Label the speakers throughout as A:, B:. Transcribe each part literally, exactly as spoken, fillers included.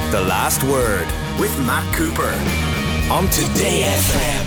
A: The Last Word with Matt Cooper on Today F M.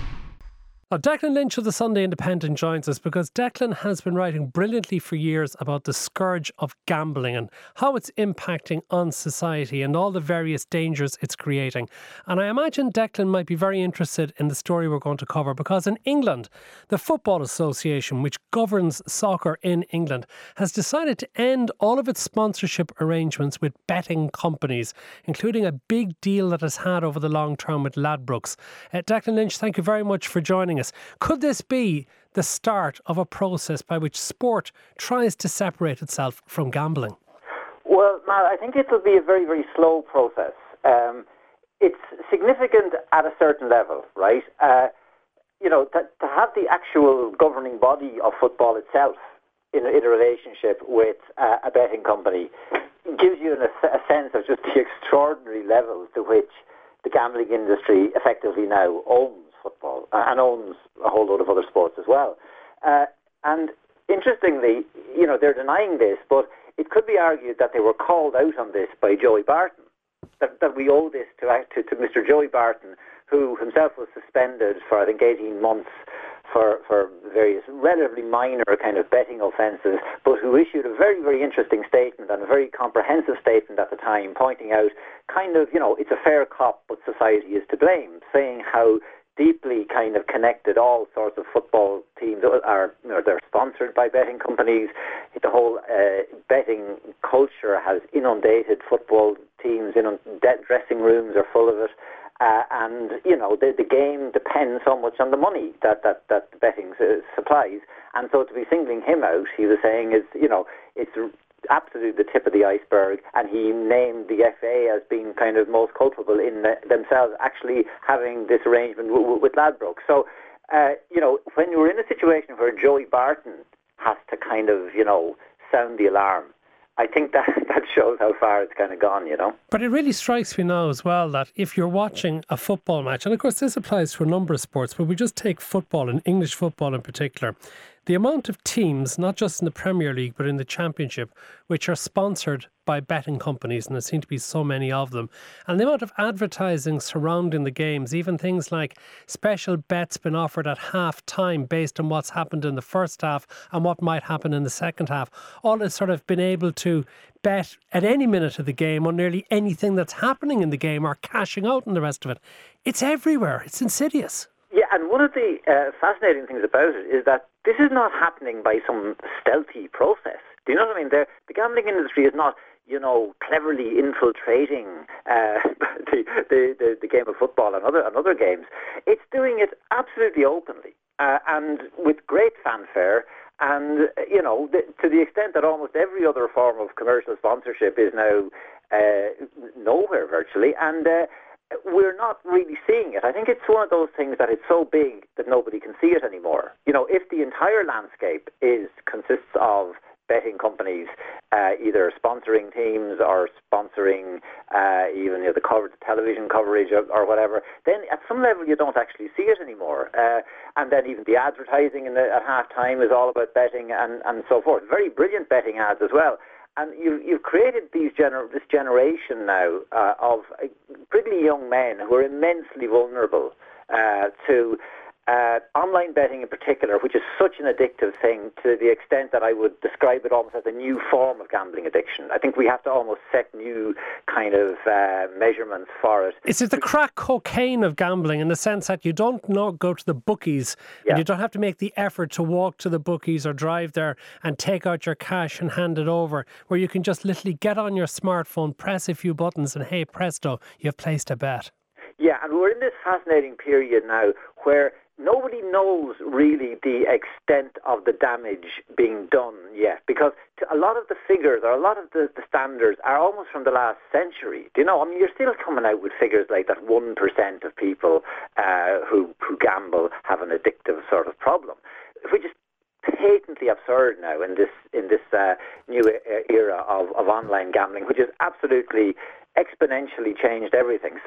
B: Now, Declan Lynch of the Sunday Independent joins us because Declan has been writing brilliantly for years about the scourge of gambling and how it's impacting on society and all the various dangers it's creating. And I imagine Declan might be very interested in the story we're going to cover because in England, the Football Association, which governs soccer in England, has decided to end all of its sponsorship arrangements with betting companies, including a big deal that it's had over the long term with Ladbrokes. Uh, Declan Lynch, thank you very much for joining us. Could this be the start of a process by which sport tries to separate itself from gambling?
C: Well, Matt, I think it will be a very, very slow process. Um, it's significant at a certain level, right? Uh, you know, to, to have the actual governing body of football itself in, in a relationship with uh, a betting company gives you an, a sense of just the extraordinary levels to which the gambling industry effectively now owns football uh, and owns a whole load of other sports as well. Uh, and interestingly, you know, they're denying this, but it could be argued that they were called out on this by Joey Barton, that, that we owe this to, to, to Mister Joey Barton, who himself was suspended for, I think, eighteen months for, for various relatively minor kind of betting offences, but who issued a very, very interesting statement and a very comprehensive statement at the time, pointing out kind of, you know, it's a fair cop, but society is to blame, saying how deeply kind of connected all sorts of football teams are. You know, they're sponsored by betting companies. The whole uh, betting culture has inundated football teams. You know, dressing rooms are full of it. Uh, and, you know, the, the game depends so much on the money that, that, that the betting uh, supplies. And so to be singling him out, he was saying, is, you know, it's absolutely the tip of the iceberg, and he named the F A as being kind of most culpable in the, themselves actually having this arrangement w- w- with Ladbrokes. So, uh, you know, when you're in a situation where Joey Barton has to kind of, you know, sound the alarm, I think that, that shows how far it's kind of gone, you know.
B: But it really strikes me now as well that if you're watching a football match, and of course this applies to a number of sports, but we just take football and English football in particular, the amount of teams, not just in the Premier League, but in the Championship, which are sponsored by betting companies, and there seem to be so many of them, and the amount of advertising surrounding the games, even things like special bets been offered at half time based on what's happened in the first half and what might happen in the second half, all has sort of been able to bet at any minute of the game on nearly anything that's happening in the game or cashing out and the rest of it. It's everywhere. It's insidious.
C: Yeah, and one of the uh, fascinating things about it is that this is not happening by some stealthy process. Do you know what I mean? The, the gambling industry is not, you know, cleverly infiltrating uh, the, the, the, the game of football and other, and other games. It's doing it absolutely openly uh, and with great fanfare. And, you know, the, to the extent that almost every other form of commercial sponsorship is now uh, nowhere virtually. And uh, we're not really seeing it. I think it's one of those things that it's so big that nobody can see it anymore. You know, if the entire landscape is consists of betting companies uh, either sponsoring teams or sponsoring uh, even you know, the coverage, television coverage or, or whatever, then at some level you don't actually see it anymore. Uh, and then even the advertising in the, at half time is all about betting and, and so forth. Very brilliant betting ads as well. And you've, you've created these gener- this generation now uh, of uh, pretty young men who are immensely vulnerable uh, to uh, online betting in particular, which is such an addictive thing to the extent that I would describe it almost as a new form of gambling addiction. I think we have to almost set new kind of uh, measurements for it.
B: Is it the crack cocaine of gambling in the sense that you don't know, go to the bookies
C: Yeah.
B: and you don't have to make the effort to walk to the bookies or drive there and take out your cash and hand it over, where you can just literally get on your smartphone, press a few buttons and hey presto, you've placed a bet?
C: Yeah, and we're in this fascinating period now where nobody knows really the extent of the damage being done yet, because a lot of the figures or a lot of the, the standards are almost from the last century. Do you know? I mean, you're still coming out with figures like that one percent of people uh, who, who gamble have an addictive sort of problem, which is patently absurd now in this in this uh, new era of, of online gambling, which has absolutely exponentially changed everything. So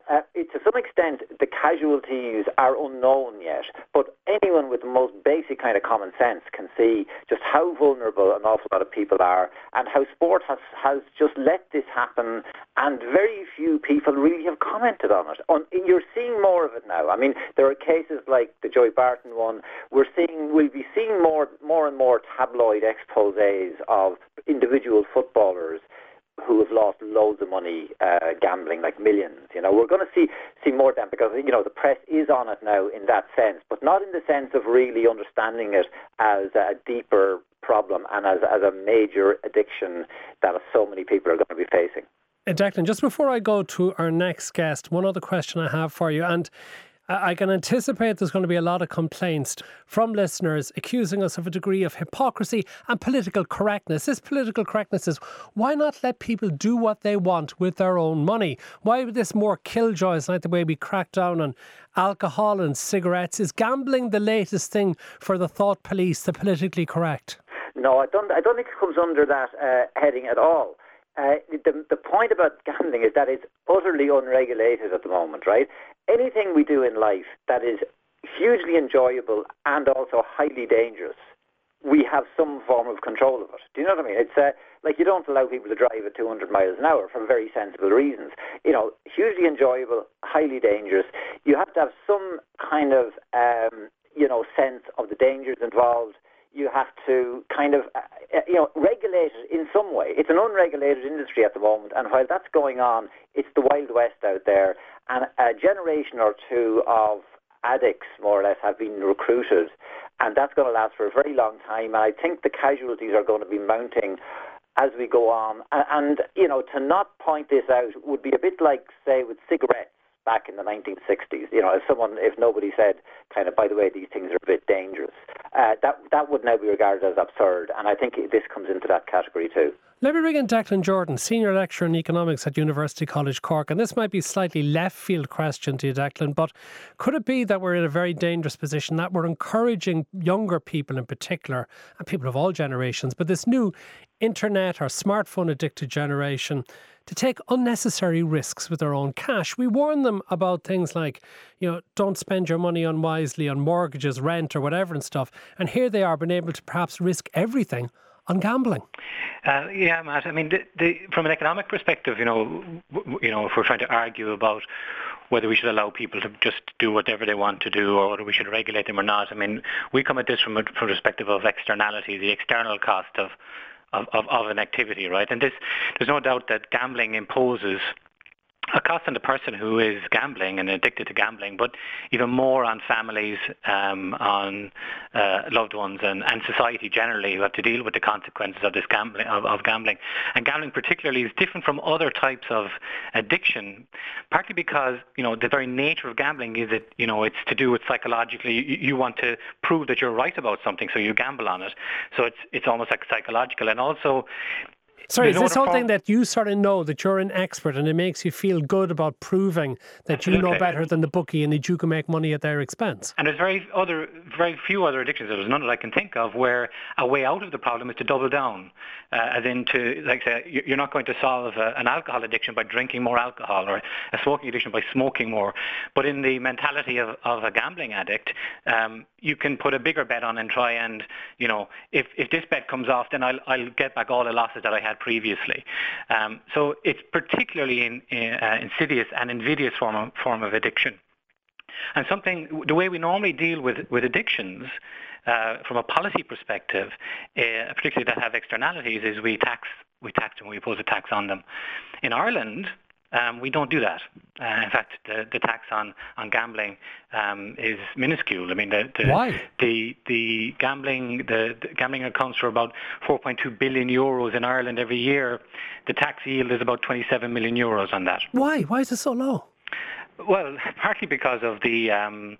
C: Uh, it, to some extent, the casualties are unknown yet, but anyone with the most basic kind of common sense can see just how vulnerable an awful lot of people are and how sport has, has just let this happen, and very few people really have commented on it. On, you're seeing more of it now. I mean, there are cases like the Joey Barton one. We're seeing, we'll be seeing more, more and more tabloid exposés of individual footballers who have lost loads of money uh, gambling, like millions. You know, we're going to see see more of them because, you know, the press is on it now in that sense, but not in the sense of really understanding it as a deeper problem and as, as a major addiction that so many people are going to be facing.
B: Uh, Declan, just before I go to our next guest, one other question I have for you, and I can anticipate there's going to be a lot of complaints from listeners accusing us of a degree of hypocrisy and political correctness. This political correctness is, why not let people do what they want with their own money? Why would this more killjoys, like the way we crack down on alcohol and cigarettes? Is gambling the latest thing for the thought police, the politically correct?
C: No, I don't, I don't think it comes under that uh, heading at all. Uh, the, the point about gambling is that it's utterly unregulated at the moment, right? Anything we do in life that is hugely enjoyable and also highly dangerous, we have some form of control of it. Do you know what I mean? It's uh, like you don't allow people to drive at two hundred miles an hour for very sensible reasons. You know, hugely enjoyable, highly dangerous. You have to have some kind of, um, you know, sense of the dangers involved. You have to kind of, uh, you know, regulate it in some way. It's an unregulated industry at the moment, and while that's going on, it's the Wild West out there, and a generation or two of addicts, more or less, have been recruited, and that's going to last for a very long time, and I think the casualties are going to be mounting as we go on. And, and you know, to not point this out would be a bit like, say, with cigarettes back in the nineteen sixties. You know, if someone, if nobody said, kind of, by the way, these things are a bit dangerous, uh, that that would now be regarded as absurd. And I think this comes into that category too.
B: Let me bring in Declan Jordan, Senior Lecturer in Economics at University College Cork. And this might be a slightly left field question to you, Declan, but could it be that we're in a very dangerous position, that we're encouraging younger people in particular, and people of all generations, but this new internet or smartphone addicted generation, to take unnecessary risks with their own cash? We warn them about things like, you know, don't spend your money unwisely on mortgages, rent or whatever and stuff. And here they are, being able to perhaps risk everything on gambling.
D: Uh, yeah, Matt. I mean, the, the, from an economic perspective, you know, w- you know, if we're trying to argue about whether we should allow people to just do whatever they want to do or whether we should regulate them or not, I mean, we come at this from a, from a perspective of externality, the external cost of Of, of, of an activity, right? And this, there's no doubt that gambling imposes a cost on the person who is gambling and addicted to gambling, but even more on families, um, on uh, loved ones, and, and society generally, who have to deal with the consequences of this gambling. Of, of gambling, and gambling particularly is different from other types of addiction, partly because, you know, the very nature of gambling is that, you know, it's to do with psychologically. You, you want to prove that you're right about something, so you gamble on it. So it's it's almost like psychological, and also.
B: Sorry, is this something that you sort of know, that you're an expert, and it makes you feel good about proving that Absolutely. You know better than the bookie and that you can make money at their expense? And
D: there's very other, very few other addictions, there's none that I can think of, where a way out of the problem is to double down. Uh, as in to, like say, you're not going to solve a, an alcohol addiction by drinking more alcohol, or a smoking addiction by smoking more. But in the mentality of, of a gambling addict, um, you can put a bigger bet on and try and, you know, if, if this bet comes off, then I'll, I'll get back all the losses that I had previously. Um, so it's particularly in, in, uh, insidious and invidious form of, form of addiction. And something, the way we normally deal with, with addictions uh, from a policy perspective, uh, particularly that have externalities, is we tax, we tax them, we impose a tax on them. In Ireland, Um, we don't do that. Uh, in fact, the, the tax on on gambling um, is minuscule. I mean, the the
B: Why?
D: the, the gambling the, the gambling accounts for about four point two billion euros in Ireland every year. The tax yield is about twenty-seven million euros on that.
B: Why? Why is it so low?
D: Well, partly because of the um,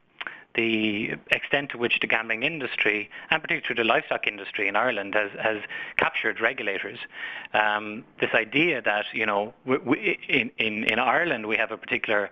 D: the extent to which the gambling industry, and particularly the livestock industry in Ireland, has, has captured regulators. Um, this idea that, you know, we, we, in, in, in Ireland we have a particular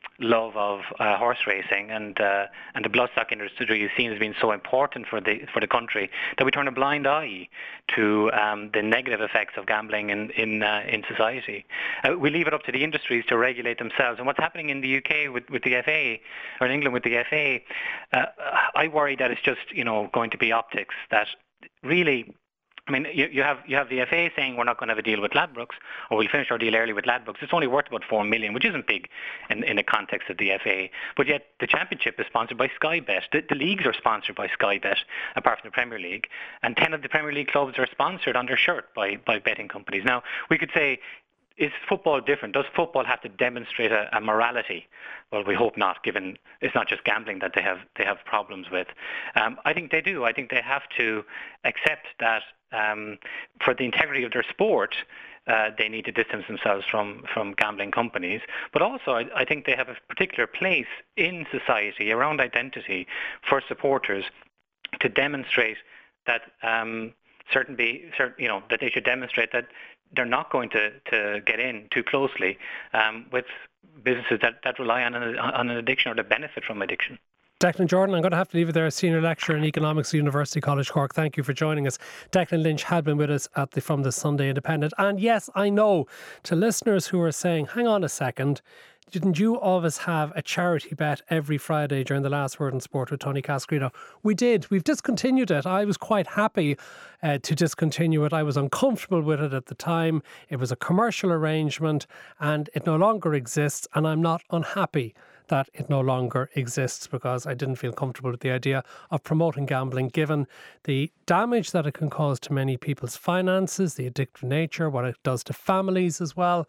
D: love of uh, horse racing and uh, and the bloodstock industry is seen as being so important for the for the country that we turn a blind eye to um, the negative effects of gambling in in uh, in society. Uh, we leave it up to the industries to regulate themselves. And what's happening in the U K with, with the F A, or in England with the F A, uh, I worry that it's just you know going to be optics. That really. I mean, you, you have you have the F A saying we're not going to have a deal with Ladbrokes, or we'll finish our deal early with Ladbrokes. It's only worth about four million, which isn't big in, in the context of the F A. But yet the championship is sponsored by Sky Bet. The, the leagues are sponsored by Sky Bet, apart from the Premier League, and ten of the Premier League clubs are sponsored on their shirt by by betting companies. Now we could say, is football different? Does football have to demonstrate a, a morality? Well, we hope not, given it's not just gambling that they have they have problems with. Um, I think they do. I think they have to accept that um, for the integrity of their sport, uh, they need to distance themselves from, from gambling companies. But also, I, I think they have a particular place in society around identity for supporters to demonstrate that um, certain be certain, you know that they should demonstrate that they're not going to, to get in too closely um, with businesses that, that rely on an, on an addiction or that benefit from addiction.
B: Declan Jordan, I'm going to have to leave it there. Senior Lecturer in Economics at University College Cork. Thank you for joining us. Declan Lynch had been with us at the from the Sunday Independent. And yes, I know to listeners who are saying, hang on a second, didn't you always have a charity bet every Friday during the Last Word in Sport with Tony Cascarino? We did. We've discontinued it. I was quite happy uh, to discontinue it. I was uncomfortable with it at the time. It was a commercial arrangement and it no longer exists. And I'm not unhappy that it no longer exists because I didn't feel comfortable with the idea of promoting gambling, given the damage that it can cause to many people's finances, the addictive nature, what it does to families as well.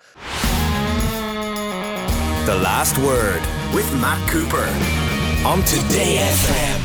A: The Last Word with Matt Cooper on Today F M.